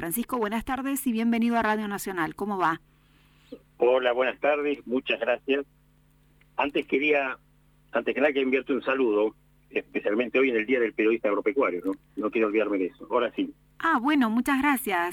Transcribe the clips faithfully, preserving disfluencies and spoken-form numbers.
Francisco, buenas tardes y bienvenido a Radio Nacional. ¿Cómo va? Hola, buenas tardes, muchas gracias. Antes quería, antes que nada que enviarte un saludo, especialmente hoy en el Día del Periodista Agropecuario, ¿no? No quiero olvidarme de eso. Ahora sí. Ah, bueno, muchas gracias.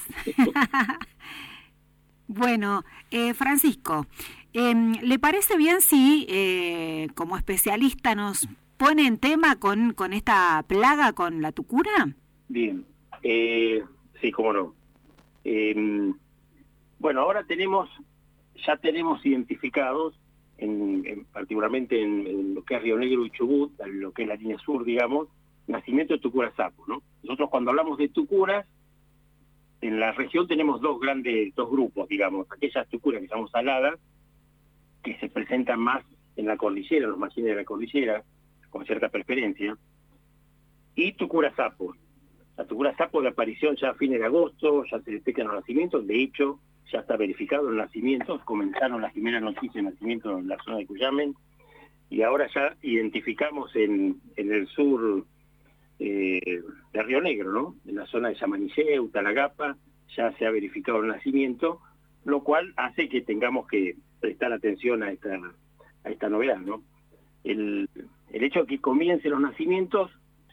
Bueno, eh, Francisco, eh, ¿le parece bien si eh, como especialista nos pone en tema con, con esta plaga, con la tucura? Bien, eh, sí, cómo no. Eh, bueno, ahora tenemos, ya tenemos identificados, en, en, particularmente en, en lo que es Río Negro y Chubut, en lo que es la línea sur, digamos, nacimiento de tucura sapo, ¿no? Nosotros cuando hablamos de tucuras, en la región tenemos dos grandes, dos grupos, digamos, aquellas tucuras que llamamos saladas, que se presentan más en la cordillera, los márgenes de la cordillera, con cierta preferencia, y tucura sapo. La tucura sapo de aparición ya a fines de agosto, ya se detectan los nacimientos, de hecho, ya está verificado el nacimiento, comenzaron las primeras noticias de nacimiento en la zona de Cuyamen, y ahora ya identificamos en, en el sur eh, de Río Negro, ¿no? En la zona de Yamanilleu, Talagapa, ya se ha verificado el nacimiento, lo cual hace que tengamos que prestar atención a esta, a esta novedad, ¿no? El, el hecho de que comiencen los nacimientos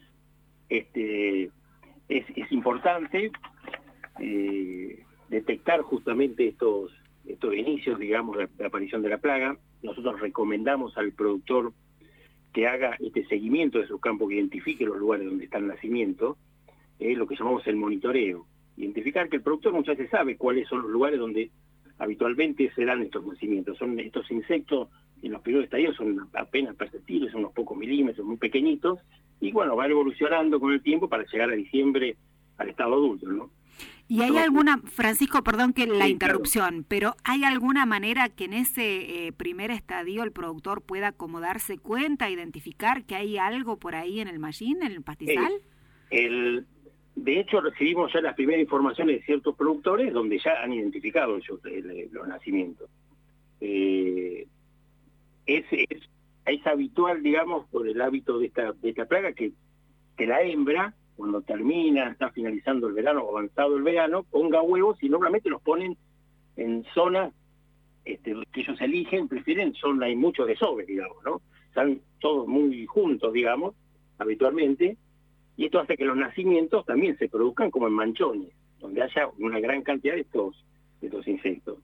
este, es, es importante, eh, detectar justamente estos, estos inicios, digamos, de, de aparición de la plaga. Nosotros recomendamos al productor que haga este seguimiento de sus campos, que identifique los lugares donde está el nacimiento, eh, lo que llamamos el monitoreo. Identificar que el productor muchas veces sabe cuáles son los lugares donde habitualmente se dan estos nacimientos. Son estos insectos, en los periodos de estadio son apenas perceptibles, son unos pocos milímetros, muy pequeñitos, y bueno, va evolucionando con el tiempo para llegar a diciembre al estado adulto, ¿no? ¿Y hay alguna, Francisco, perdón que la sí, interrupción, claro. pero hay alguna manera que en ese eh, primer estadio el productor pueda como darse cuenta, identificar que hay algo por ahí en el mallín, en el pastizal? Eh, el, de hecho, recibimos ya las primeras informaciones de ciertos productores donde ya han identificado ellos el, el, los nacimientos. Eh, es, es, es habitual, digamos, por el hábito de esta, de esta plaga, que, que la hembra, cuando termina, está finalizando el verano o avanzado el verano, ponga huevos y normalmente los ponen en zonas este, que ellos eligen, prefieren, son hay muchos desoves, digamos, ¿no? Están todos muy juntos, digamos, habitualmente, y esto hace que los nacimientos también se produzcan como en manchones, donde haya una gran cantidad de estos, de estos insectos.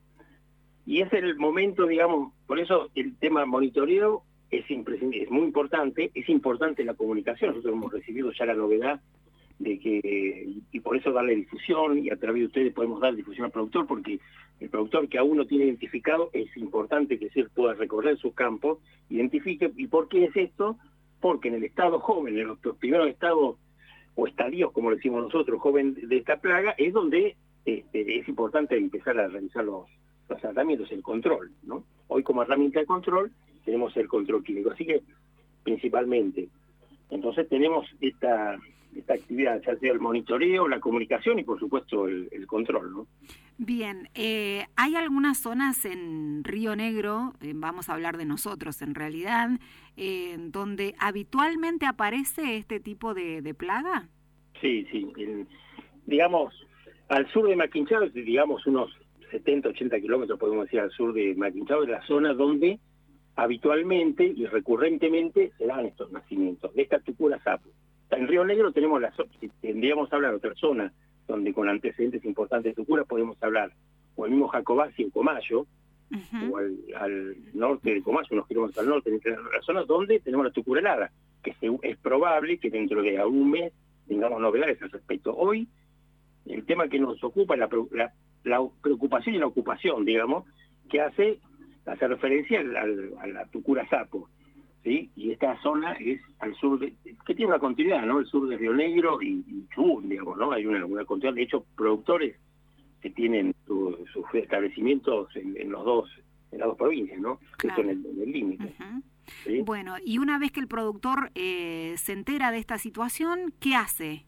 Y es el momento, digamos, por eso el tema monitoreo es imprescindible, es muy importante, es importante la comunicación. Nosotros hemos recibido ya la novedad de que, y por eso darle difusión, y a través de ustedes podemos dar difusión al productor, porque el productor que aún no tiene identificado, es importante que se pueda recorrer sus campos, identifique. ¿Y por qué es esto? Porque en el estado joven, en los primeros estados o estadios, como decimos nosotros, joven de esta plaga, es donde este, es importante empezar a realizar los, los tratamientos, el control, ¿no? Hoy como herramienta de control tenemos el control químico, así que principalmente. Entonces tenemos esta, esta actividad, ya sea el monitoreo, la comunicación y por supuesto el, el control, ¿no? Bien, eh, hay algunas zonas en Río Negro, eh, vamos a hablar de nosotros en realidad, eh, donde habitualmente aparece este tipo de, de plaga. Sí, sí, el, digamos, al sur de Maquinchao, digamos unos setenta, ochenta kilómetros, podemos decir, al sur de Maquinchao, es la zona donde habitualmente y recurrentemente se dan estos nacimientos de esta tucura sapo. En Río Negro tenemos la zona, si tendríamos a hablar de otra zona donde con antecedentes importantes de tucura podemos hablar, o el mismo Jacobasi en Comayo, uh-huh. o al, al norte de Comayo, unos kilómetros al norte, las zonas donde tenemos la tucura helada, que se, es probable que dentro de un mes tengamos novedades al respecto. Hoy, el tema que nos ocupa es la, la, la preocupación y la ocupación, digamos, que hace, hace referencia al, al, a la tucura sapo, ¿sí? Y esta zona es al sur, de, que tiene una continuidad, ¿no? El sur de Río Negro y, y Chubut, digamos, ¿no? Hay una, una continuidad, de hecho, productores que tienen sus su establecimientos en, en los dos, en las dos provincias, ¿no? Claro. Eso en el límite. Uh-huh. ¿Sí? Bueno, y una vez que el productor eh, se entera de esta situación, ¿qué hace?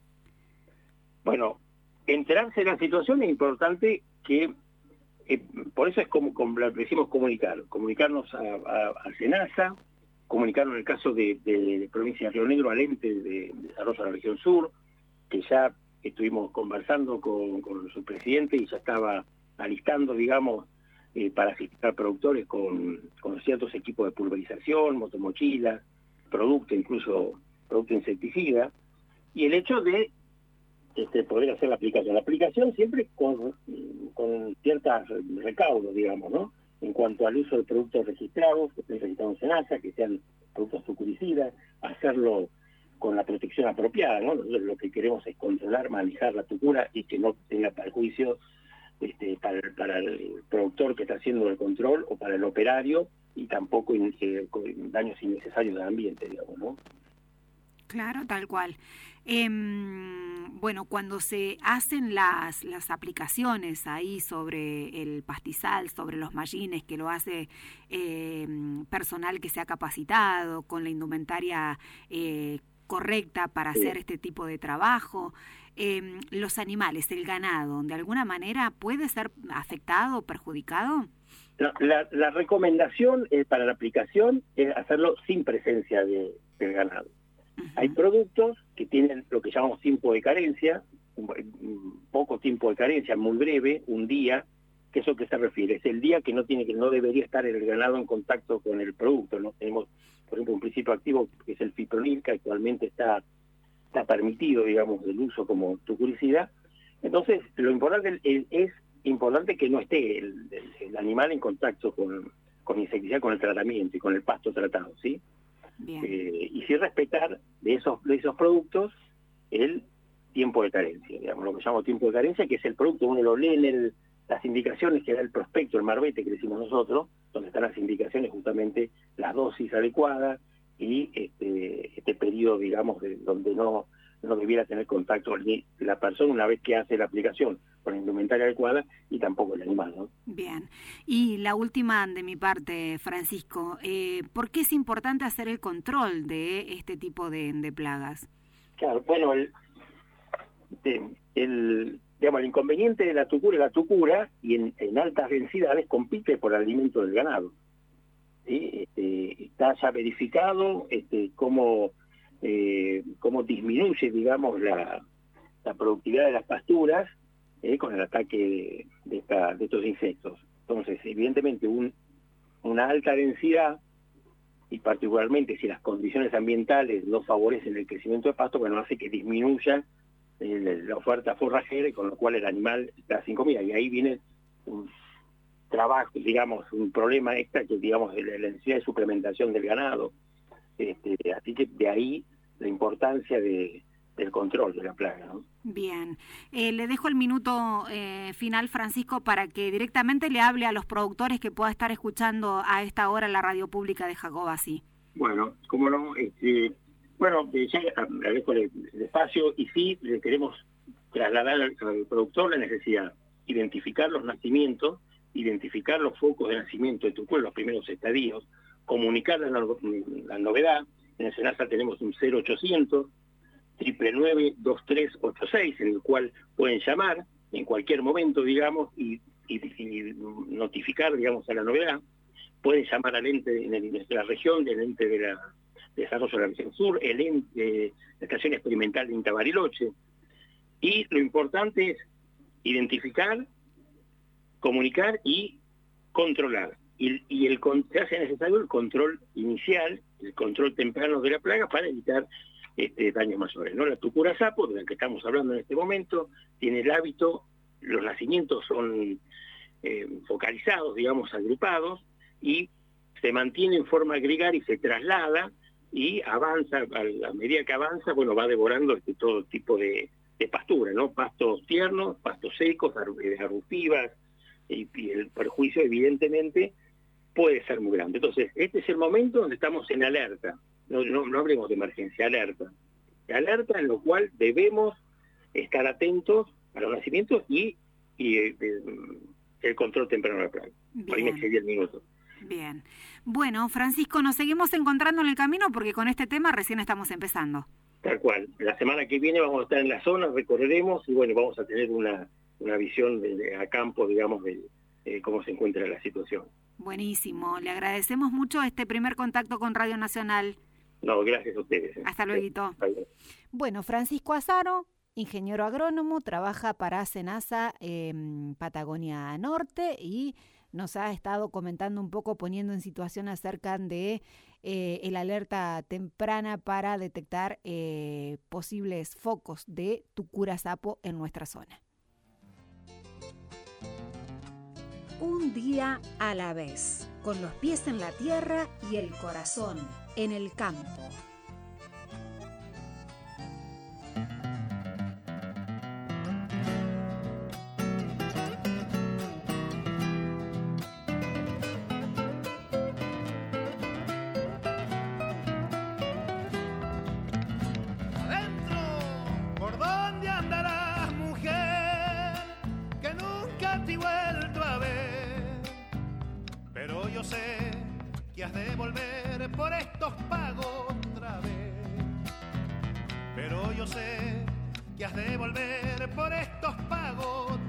Bueno, enterarse de la situación es importante que, eh, por eso es como, como decimos comunicar, comunicarnos a, a, a SENASA, comunicarnos en el caso de, de, de provincia de Río Negro al ente de, de desarrollo de la región sur, que ya estuvimos conversando con, con su presidente y ya estaba alistando, digamos, eh, para asistir productores con, con ciertos equipos de pulverización, motomochilas, producto, incluso producto insecticida, y el hecho de este, poder hacer la aplicación. La aplicación siempre con, con ciertos recaudos, digamos, ¿no? En cuanto al uso de productos registrados, que estén registrados en SENASA, que sean productos tucuricidas, hacerlo con la protección apropiada, ¿no? Nosotros lo que queremos es controlar, manejar la tucura y que no tenga perjuicio este, para, el, para el productor que está haciendo el control o para el operario, y tampoco in, eh, con daños innecesarios al ambiente, digamos, ¿no? Claro, tal cual. Eh, bueno, cuando se hacen las, las aplicaciones ahí sobre el pastizal, sobre los mallines, que lo hace eh, personal que se ha capacitado, con la indumentaria eh, correcta para hacer este tipo de trabajo, eh, los animales, el ganado, ¿de alguna manera puede ser afectado o perjudicado? La, la, la recomendación eh, para la aplicación es hacerlo sin presencia de, del ganado. Uh-huh. Hay productos que tienen lo que llamamos tiempo de carencia, un, un poco tiempo de carencia, muy breve, un día. ¿Qué es eso que se refiere? Es el día que no tiene que no debería estar el ganado en contacto con el producto, ¿no? Tenemos, por ejemplo, un principio activo que es el fipronil, que actualmente está, está permitido, digamos, el uso como tucuricida. Entonces, lo importante es, es importante que no esté el, el, el animal en contacto con, con insecticida, con el tratamiento y con el pasto tratado, ¿sí? Eh, y sí respetar de esos, de esos productos el tiempo de carencia, digamos, lo que llamamos tiempo de carencia, que es el producto, uno lo lee en el, las indicaciones que da el prospecto, el marbete que decimos nosotros, donde están las indicaciones justamente, las dosis adecuadas y este, este periodo, digamos, de, donde no, no debiera tener contacto ni la persona una vez que hace la aplicación con la indumentaria adecuada y tampoco el animal, ¿no? Bien. Y la última de mi parte, Francisco, eh, ¿por qué es importante hacer el control de este tipo de, de plagas? Claro, bueno, el, de, el, digamos, el inconveniente de la tucura es la tucura y en, en altas densidades compite por el alimento del ganado. ¿Sí? Este, está ya verificado este, cómo, eh, cómo disminuye, digamos, la, la productividad de las pasturas Eh, con el ataque de, de, esta, de estos insectos. Entonces, evidentemente, un, una alta densidad, y particularmente si las condiciones ambientales no favorecen el crecimiento de pasto, bueno, hace que disminuya el, la oferta forrajera, y con lo cual el animal está sin comida. Y ahí viene un trabajo, digamos, un problema extra, que digamos, de la necesidad de suplementación del ganado. Este, así que de ahí la importancia de del control de la plaga, ¿no? Bien. Eh, le dejo el minuto eh, final, Francisco, para que directamente le hable a los productores que pueda estar escuchando a esta hora la radio pública de Jacobací. Bueno, cómo no, este, bueno, ya agradezco el, el espacio, y sí le queremos trasladar al, al productor la necesidad, identificar los nacimientos, identificar los focos de nacimiento de tucura, los primeros estadios, comunicar la, no, la novedad. En el SENASA tenemos un cero ochocientos nueve nueve dos tres ocho seis, en el cual pueden llamar en cualquier momento, digamos, y, y, y notificar, digamos, a la novedad. Pueden llamar al ente en, el, en la región, del ente de, la, de desarrollo de la región sur, el ente, eh, la estación experimental de INTA Bariloche. Y lo importante es identificar, comunicar y controlar. Y, y el, se hace necesario el control inicial, el control temprano de la plaga, para evitar Este, daños mayores, ¿no? La tucura sapo, de la que estamos hablando en este momento, tiene el hábito, los nacimientos son eh, focalizados, digamos, agrupados, y se mantiene en forma gregaria y se traslada y avanza, a, a medida que avanza, bueno, va devorando este, todo tipo de, de pastura, ¿no? Pastos tiernos, pastos secos, arbustivas, y, y el perjuicio evidentemente puede ser muy grande. Entonces, este es el momento donde estamos en alerta. No, no, no hablemos de emergencia, alerta. Alerta en lo cual debemos estar atentos a los nacimientos y, y eh, el control temprano de la plaga. Por ahí me excedí el minuto. Bien. Bueno, Francisco, nos seguimos encontrando en el camino porque con este tema recién estamos empezando. Tal cual. La semana que viene vamos a estar en la zona, recorreremos y bueno, vamos a tener una, una visión de, de, a campo, digamos, de eh, cómo se encuentra la situación. Buenísimo. Le agradecemos mucho este primer contacto con Radio Nacional. No, gracias a ustedes. Hasta luego. Sí. Bueno, Francisco Azaro, ingeniero agrónomo, trabaja para SENASA en Patagonia Norte y nos ha estado comentando un poco, poniendo en situación acerca de eh, el alerta temprana para detectar eh, posibles focos de tucura sapo en nuestra zona. Un día a la vez, con los pies en la tierra y el corazón en el campo. Yo sé que has de volver por estos pagos otra vez, pero yo sé que has de volver por estos pagos